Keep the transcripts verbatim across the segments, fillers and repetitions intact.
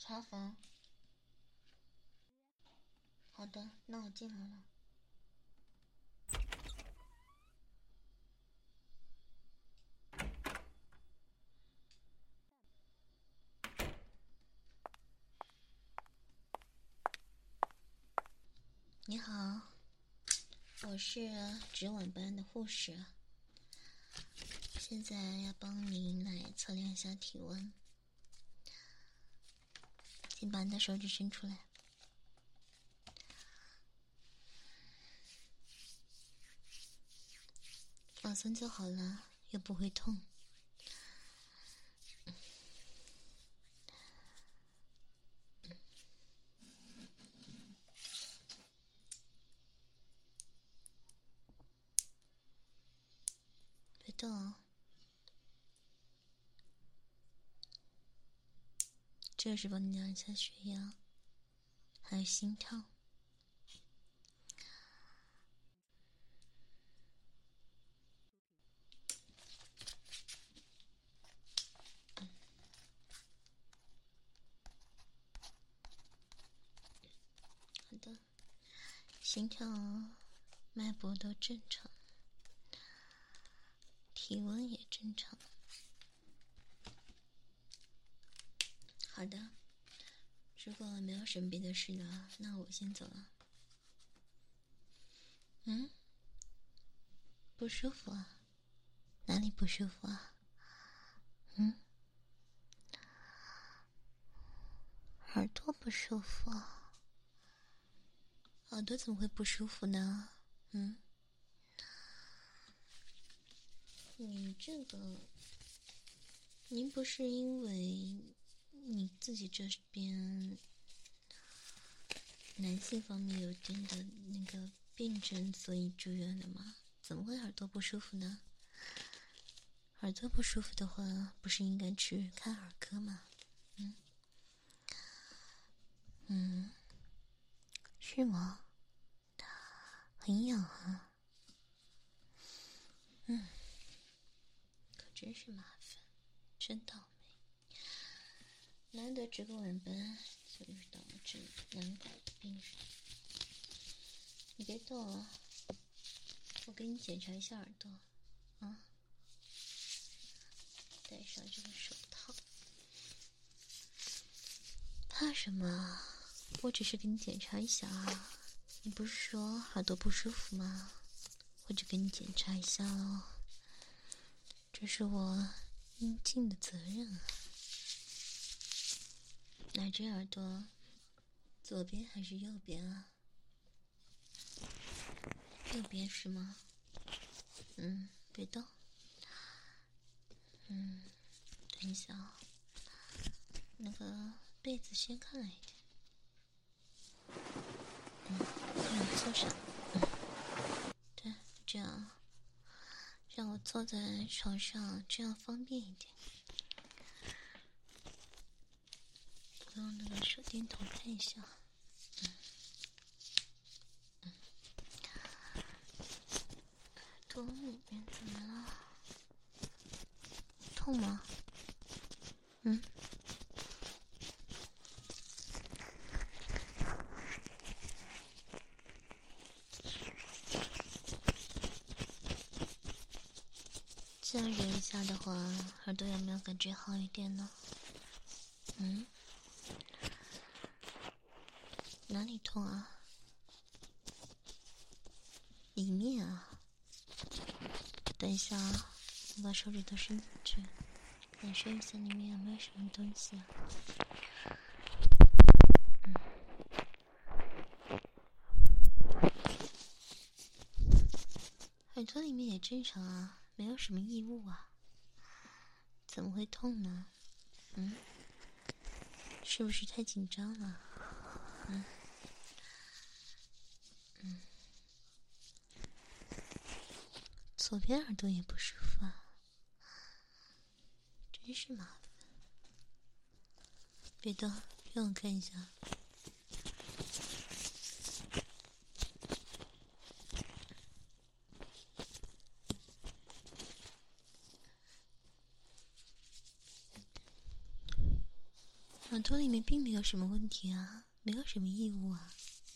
茶房。好的，那我进来了。你好，我是值晚班的护士，现在要帮您来测量一下体温，请把你的手指伸出来。放松就好了，又不会痛。别动哦。这是帮你量一下血压，还有心跳。好的，心跳、脉搏都正常，体温也正常。好的，如果没有什么别的事了，那我先走了。嗯，不舒服啊？哪里不舒服啊？嗯，耳朵不舒服啊？耳朵怎么会不舒服呢？嗯，你这个，您不是因为你自己这边男性方面有点的那个病症，所以住院的吗？怎么会耳朵不舒服呢？耳朵不舒服的话，不是应该去看耳科吗？嗯，嗯，是吗？很痒啊。嗯，可真是麻烦，真倒霉。难得值个晚班，就遇到了这难搞的病人。你别动啊，我给你检查一下耳朵啊。戴上这个手套。怕什么？我只是给你检查一下啊。你不是说耳朵不舒服吗？我就给你检查一下喽。这是我应尽的责任啊。哪只耳朵？左边还是右边啊？右边是吗？嗯，别动。嗯，等一下啊，那个被子掀开来一点。嗯，让我坐上。嗯，对，这样，让我坐在床上，这样方便一点。我用那个手电筒看一下。嗯，嗯，耳朵里面怎么了？痛吗？嗯。再揉一下的话，耳朵有没有感觉好一点呢？嗯，哪里痛啊？里面啊？等一下啊，我把手指头伸进去，感受一下里面有没有什么东西啊？嗯，耳朵里面也正常啊，没有什么异物啊，怎么会痛呢？嗯，是不是太紧张了？嗯，嗯，左边耳朵也不舒服啊，真是麻烦。别动，让我看一下。 耳朵里面并没有什么问题啊，没有什么异物啊。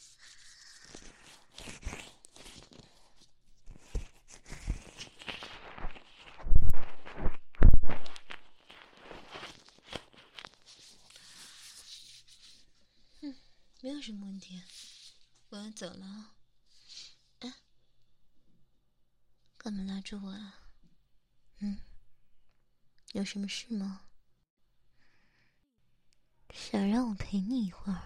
嗯，没有什么问题，我要走了。哎，干嘛拉住我啊？嗯，有什么事吗？想让我陪你一会儿？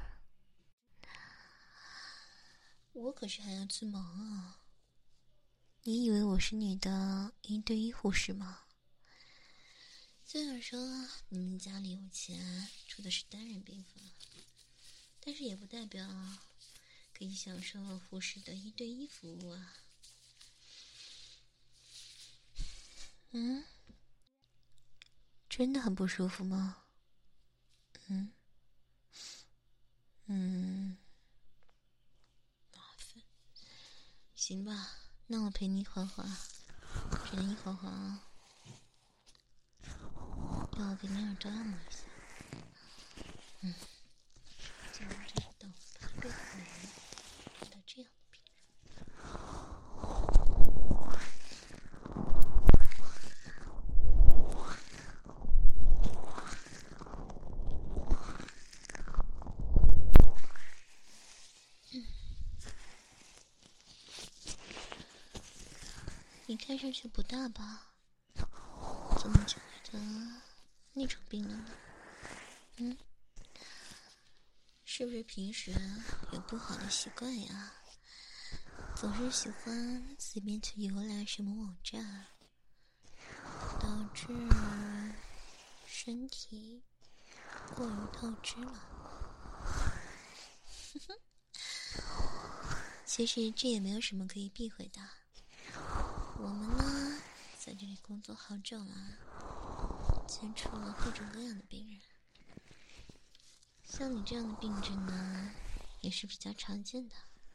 我可是还要去忙啊。你以为我是你的一对一护士吗？虽然说你们家里有钱，住的是单人病房，但是也不代表可以享受护士的一对一服务啊。嗯，真的很不舒服吗？嗯嗯，麻烦。行吧，那我陪你一会儿会儿，只能一会儿会儿啊。要我给你耳朵按摩一下。嗯，就我这种排队的美人，遇到这样的病人。你看上去不大吧？怎么就会得那种病了呢？嗯，是不是平时有不好的习惯呀？总是喜欢随便去浏览什么网站，导致身体过于透支了。其实这也没有什么可以避讳的。我们呢，在这里工作好久了，接触了各种各样的病人。像你这样的病症呢，也是比较常见的。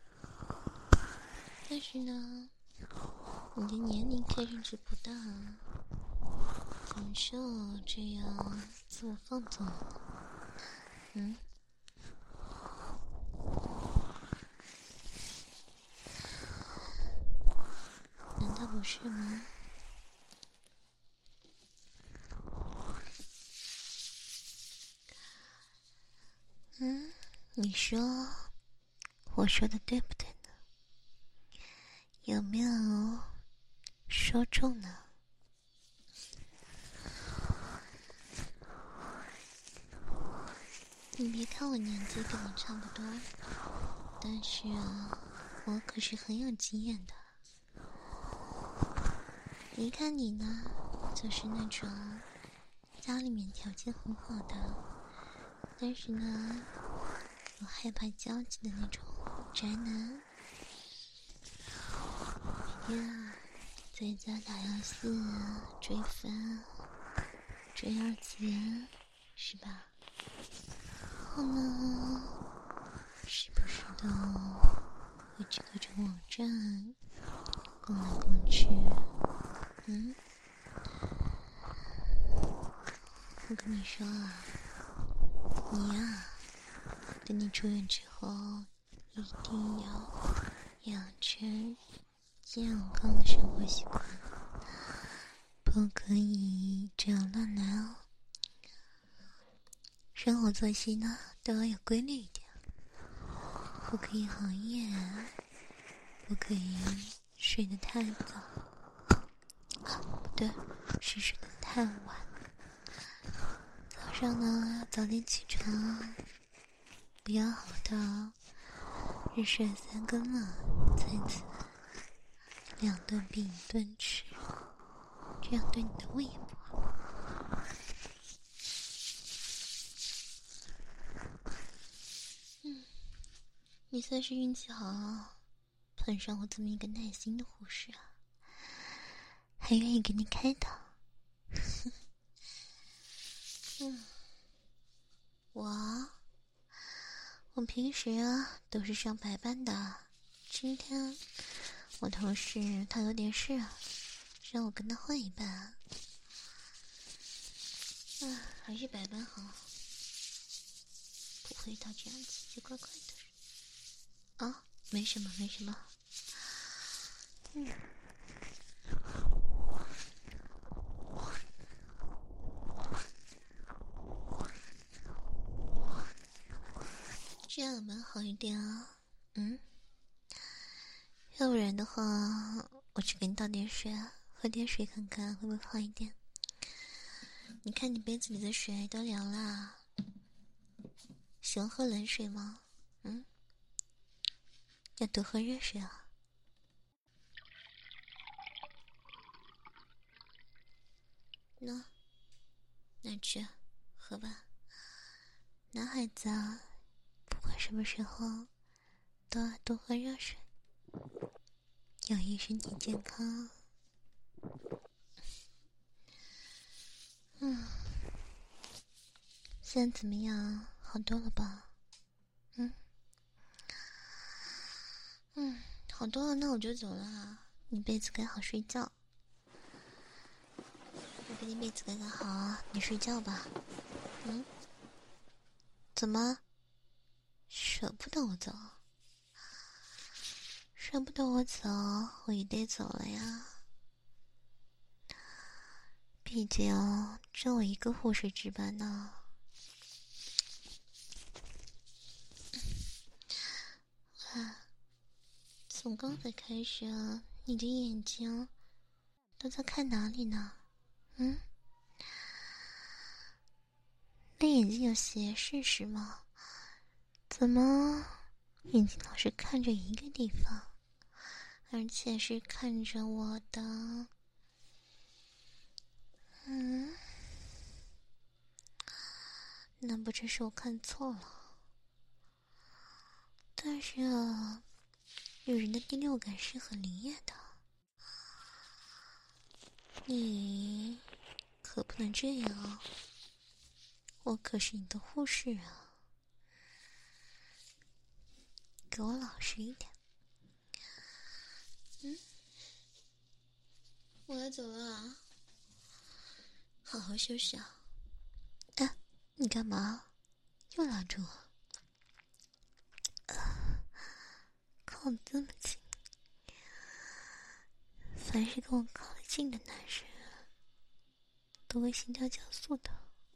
但是呢，你的年龄看上去不大，怎么就这样自我放纵了呢？嗯？难道不是吗？嗯，你说，我说的对不对呢？有没有说中呢？你别看我年纪跟你差不多，但是啊，我可是很有经验的。你看你呢，就是那种家里面条件很好的，但是呢又害怕交际的那种宅男。每天啊在家打游戏啊，追番追二次元，是吧？然后呢时不时的会去各种网站逛来逛去。嗯，我跟你说啊，你呀，等你出院之后，一定要养成健康的生活习惯，不可以这样乱来哦。生活作息呢，都要有规律一点，不可以熬夜，不可以睡得太早，啊，不对，是睡得太晚。早上呢，要早点起床，不要熬到日睡三更了才起来，两顿并一顿吃，这样对你的胃也不好。嗯，你算是运气好，碰上我这么一个耐心的护士啊，还愿意给你开导。嗯，我我平时啊都是上白班的，今天我同事他有点事啊，让我跟他换一班啊。啊，还是白班好。 会到这样子，就怪怪的。啊，没什么，没什么。嗯。这样有没有好一点啊？嗯。要不然的话，我去给你倒点水，喝点水看看会不会好一点。你看你杯子里的水都凉了，喜欢喝冷水吗？嗯，要多喝热水啊。那，那去喝吧。男孩子啊，不管什么时候都要多喝热水，有益身体健康。嗯，现在怎么样？好多了吧？嗯。嗯，好多了，那我就走了。你被子盖好睡觉。我给你被子盖盖好，你睡觉吧。嗯？怎么？舍不得我走？舍不得我走，我也得走了呀。毕竟只有我一个护士值班呢。啊，从刚才开始，你的眼睛都在看哪里呢？嗯？那眼睛有斜视是吗？怎么眼睛老是看着一个地方，而且是看着我的？嗯？那不只是我看错了，但是啊，女人的第六感是很灵验的，你可不能这样啊！我可是你的护士啊，给我老实一点。嗯，我要走了，好好休息啊。哎，你干嘛？又拉住我？啊，靠得这么近，凡是跟我靠得近的男人都会心跳加速的。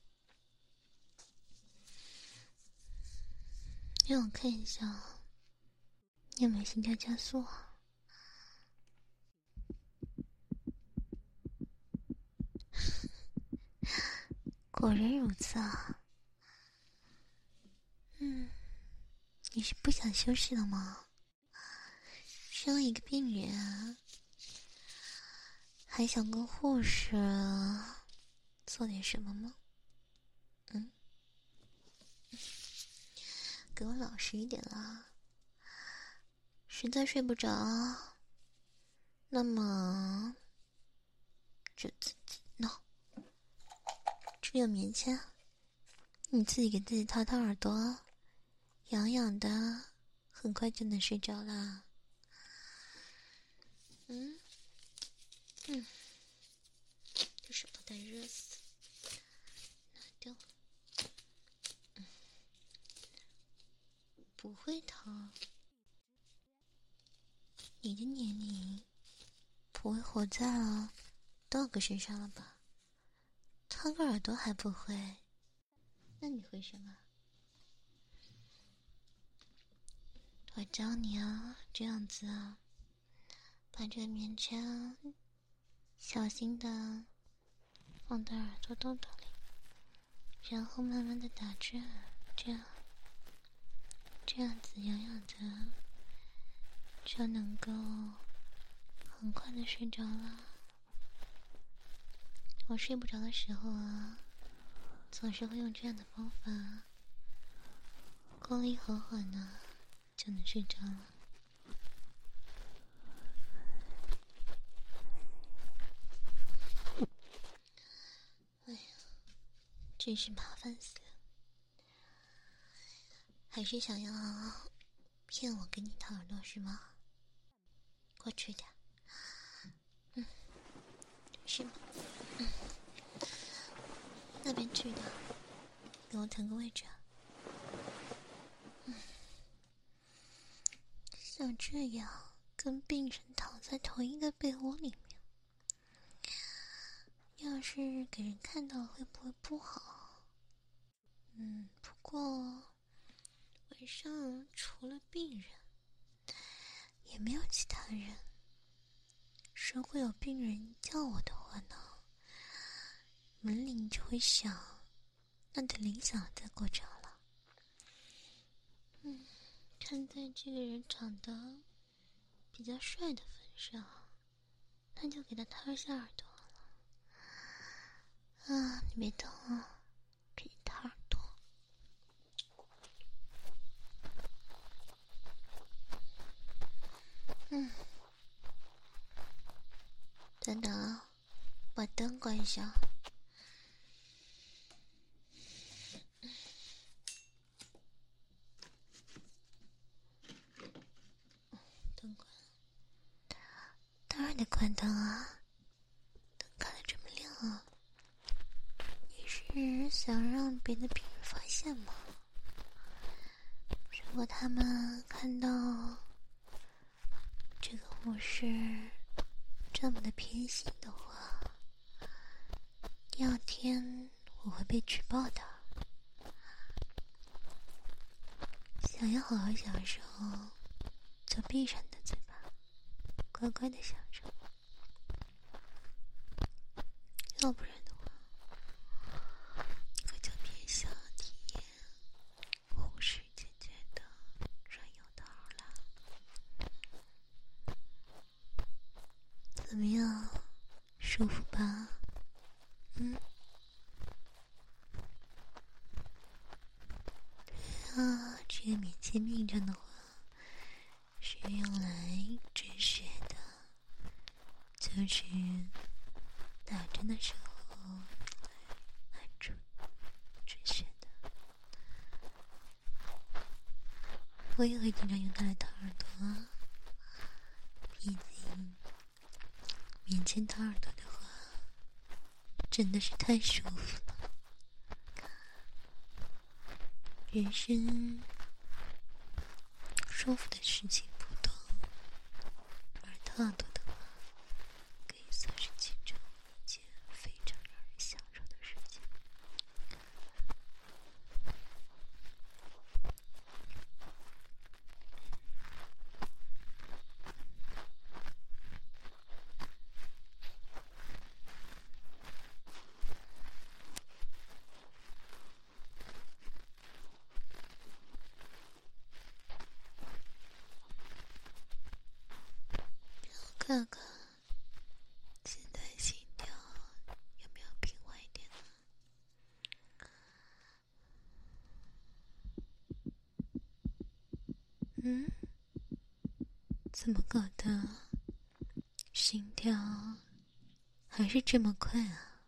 让我看一下，你有没有心跳加速啊？果然如此啊。嗯，你是不想休息了吗？身为一个病人，还想跟护士做点什么吗？嗯，给我老实一点啦。实在睡不着，那么就自己闹。这里有棉签，你自己给自己掏掏耳朵，痒痒的，很快就能睡着啦。嗯嗯，这手不带热死，拿掉。嗯，不会疼。你的年龄不会活在了dog身上了吧？掏个耳朵还不会，那你会什么？我教你啊，这样子啊，把这个棉签小心的放到耳朵洞洞里，然后慢慢的打转，这样这样子痒痒的就能够很快的睡着了。我睡不着的时候啊，总是会用这样的方法，光一缓缓的就能睡着了。哎呀，真是麻烦死了！还是想要骗我给你掏耳朵是吗？过去点。嗯，是吗？嗯，那边去的，给我腾个位置啊。 想这样跟病人躺在同一个被窝里面，要是给人看到会不会不好？嗯，不过晚上除了病人也没有其他人，如果有病人叫我的话呢，门铃就会响，那得铃响再过着了。嗯，看在这个人长得比较帅的份上，那就给他掏一下耳朵了。啊，你别动啊，给你掏耳朵。嗯，等等啊，把灯关上。灯关了，当然得关灯啊，灯开得这么亮啊。你是想让别的病人发现吗？如果他们看到这个护士这么的偏心的话，第二天我会被举报的。想要好好享受就闭上你的嘴巴，乖乖的享受，要不然的话可就别想体验护士姐姐的软油桃了。怎么样，舒服吧？嗯，对啊，这个免签病症的话是用来止血的，就是打针的时候按住止血的。我也会经常用它来掏耳朵啊，毕竟免签掏耳朵的话真的是太舒服了。人生舒服的事情不多，而掏耳朵的话可以算是其中一件非常让人享受的事情。看看现在心跳有没有平缓一点呢？嗯，怎么搞的？心跳还是这么快啊？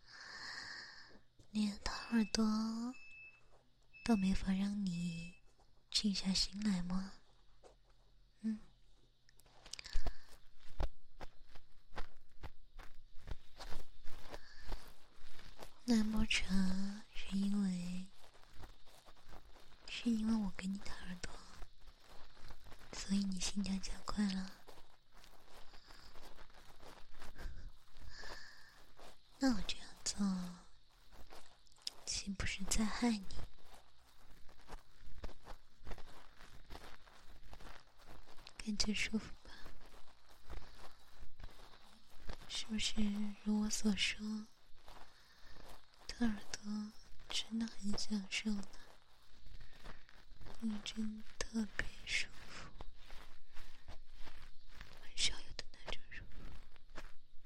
连掏耳朵都没法让你静下心来吗？嗯，难不成是因为是因为我给你掏耳朵，所以你心跳加快了？那我这样做岂不是在害你？感觉舒服吧？是不是如我所说，掏耳朵真的很享受呢？你真特别舒服，很少有的那种舒服。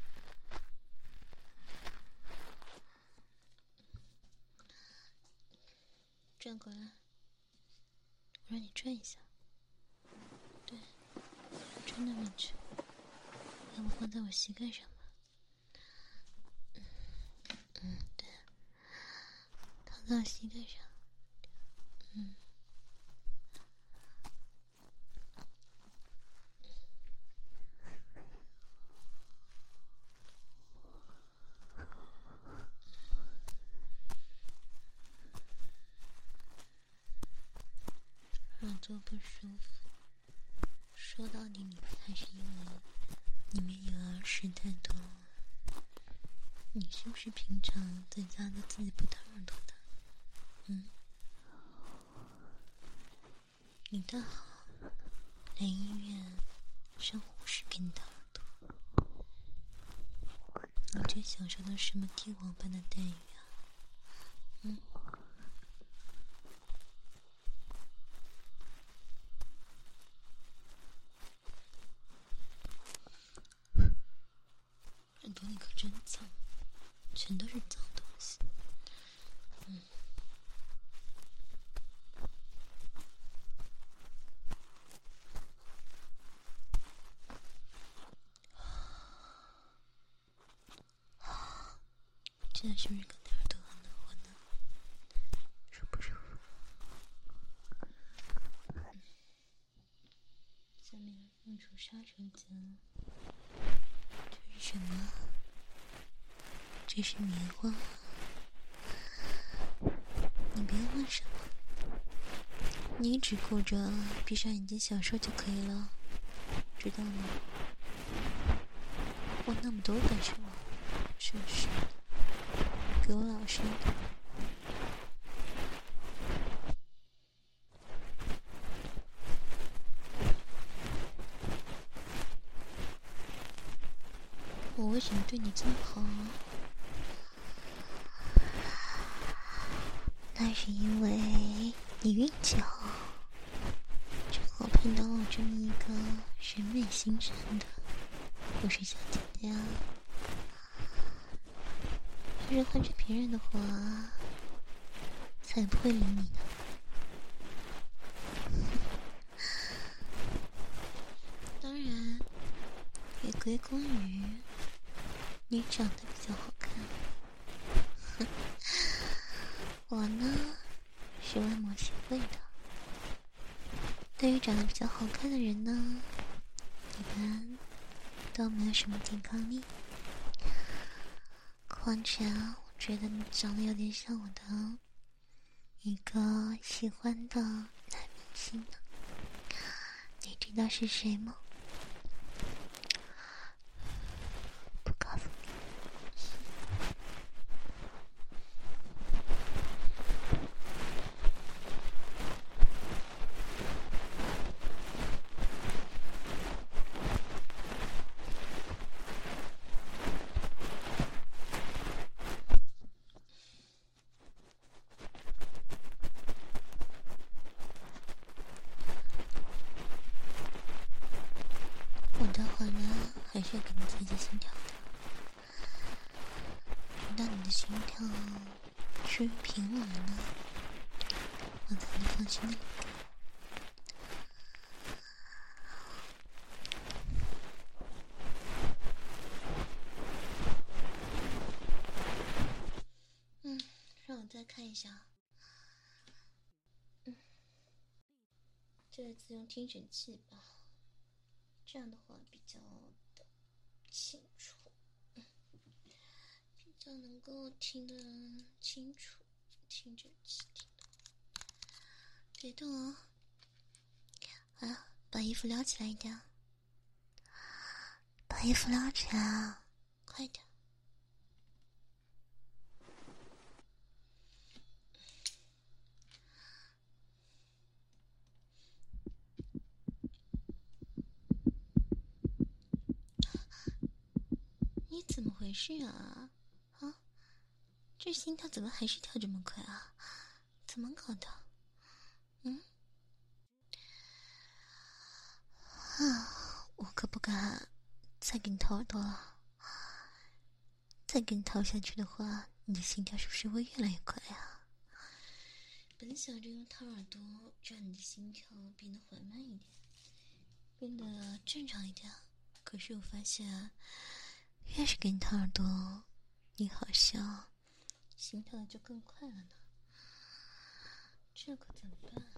转过来，我让你转一下。对，转那边去，要不放在我膝盖上吧？嗯嗯，对，躺在我膝盖上。嗯。耳朵不舒服， 说到底，你还是因为你们有儿事太多了。你是不是平常在家都自己不掏耳朵的？嗯，你倒好，来医院让护士给你掏耳朵。你这享受的什么帝王般的待遇啊？嗯。耳朵里可真脏，全都是脏东西。嗯。现在是不是感觉耳朵很暖和呢？舒不舒服？嗯。下面放出杀手锏。这是什么？这是棉花。你别问什么，你只顾着闭上眼睛享受就可以了，知道吗？问那么多干什么？真是的，给我老实一点。我为什么对你这么好啊？那是因为你运气好，正好碰到我这么一个人美心善的护士小姐姐啊。要是换成别人的话，才不会理你呢。当然，也归功于你长得比较好看。我呢，是外貌协会的，对于长得比较好看的人呢，一般都没有什么抵抗力。况且啊，我觉得你长得有点像我的一个喜欢的男明星呢。你知道是谁吗？不告诉你。我待会儿呢，还是要给你测一下心跳的。直到你的心跳趋于平稳了呢，我才能放心的离开。嗯，让我再看一下。嗯，这次用听诊器吧，这样的话比较的清楚，嗯，比较能够听得清楚。听诊器听的，别动哦。啊，把衣服撩起来一点，把衣服撩起来啊，快点。你怎么回事啊？啊，这心跳怎么还是跳这么快啊？怎么搞的？嗯？啊，我可不敢再给你掏耳朵了。再给你掏下去的话，你的心跳是不是会越来越快啊？本想着用掏耳朵让你的心跳变得缓慢一点，变得正常一点，可是我发现，越是给你掏耳朵，你好像心跳的就更快了呢。这可怎么办？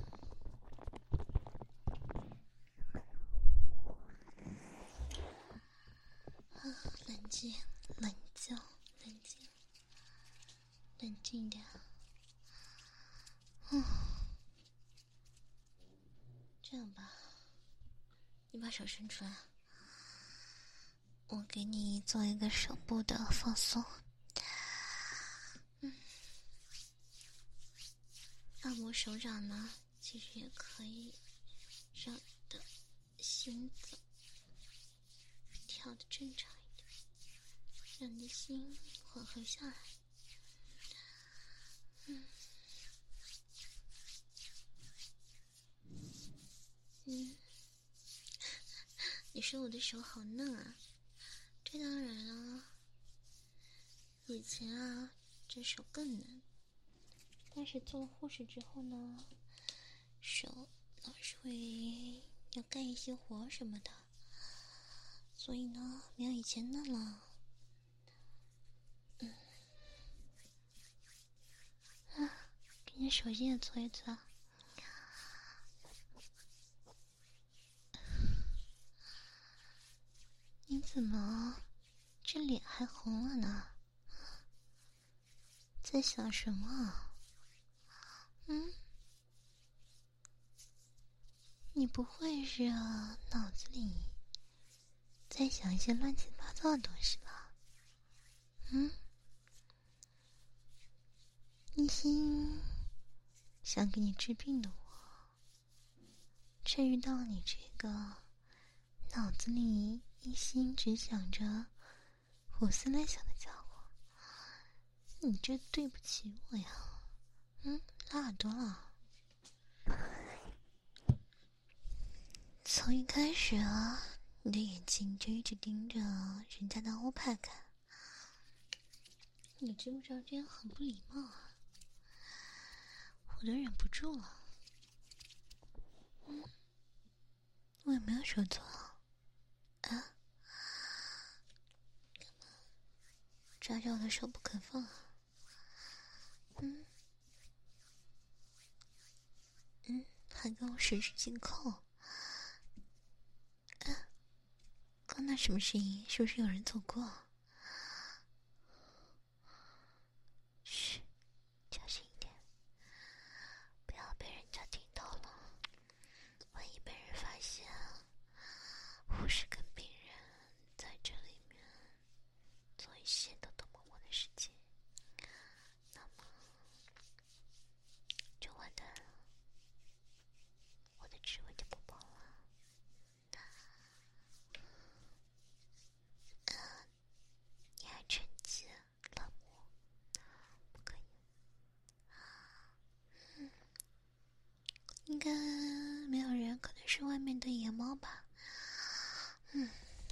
啊，冷静，冷静，冷静，冷静一点。嗯，这样吧， 你把手伸出来，我给你做一个手部的放松。嗯，按摩手掌呢，其实也可以让你的心脏跳得正常一点，让你的心缓和下来。嗯。嗯，你说我的手好嫩啊？这当然了，以前啊，这手更嫩，但是做了护士之后呢，手老是会要干一些活什么的，所以呢，没有以前嫩了。嗯，啊，给你手心也做一做。你怎么这脸还红了呢？在想什么？嗯？你不会是啊，脑子里在想一些乱七八糟的东西吧？嗯？一心想给你治病的我，却遇到你这个脑子里一心只想着胡思乱想的家伙，你这对不起我呀！嗯，拉耳朵了。从一开始啊，你的眼睛就一直盯着人家的欧派看，你知不知道这样很不礼貌啊？我都忍不住了。嗯，我也没有说错啊。干嘛抓着我的手不肯放啊？嗯嗯，还跟我十指紧扣。啊，刚那什么声音？是不是有人走过？嘘，小心一点，不要被人家听到了。万一被人发现，护士跟病人在这里面做一些偷偷摸摸的事情，那么就完蛋了，我的职位就不保了。呃，你还趁机冷漠，不可以。嗯，应该没有人，可能是外面的野猫吧。嗯，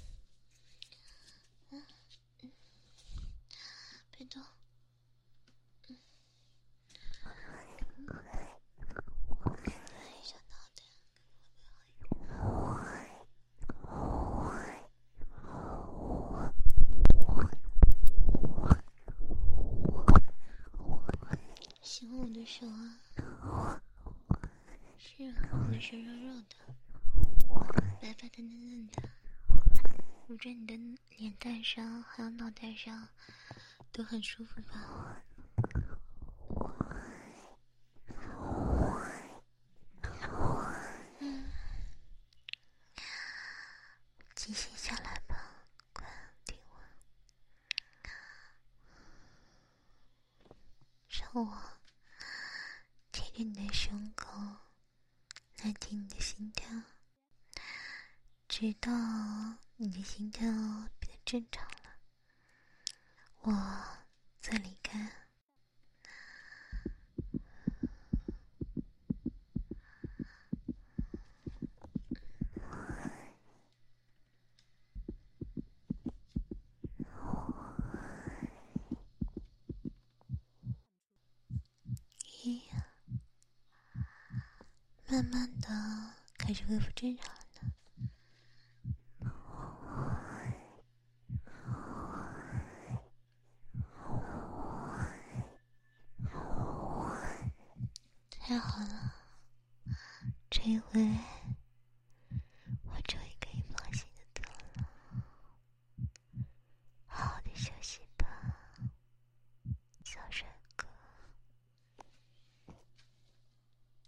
嗯嗯，别动。嗯，哎，小脑袋，喜欢我的手啊？是啊，我的手肉肉的，白白的嫩嫩的，捂着你的脸蛋上还有脑袋上都很舒服吧？嗯，继续下来吧，快听我，让我贴着你的胸口来听你的心跳，直到你的心跳变得正常了，我再离开。咦，慢慢的开始恢复正常了呢。太好了，这回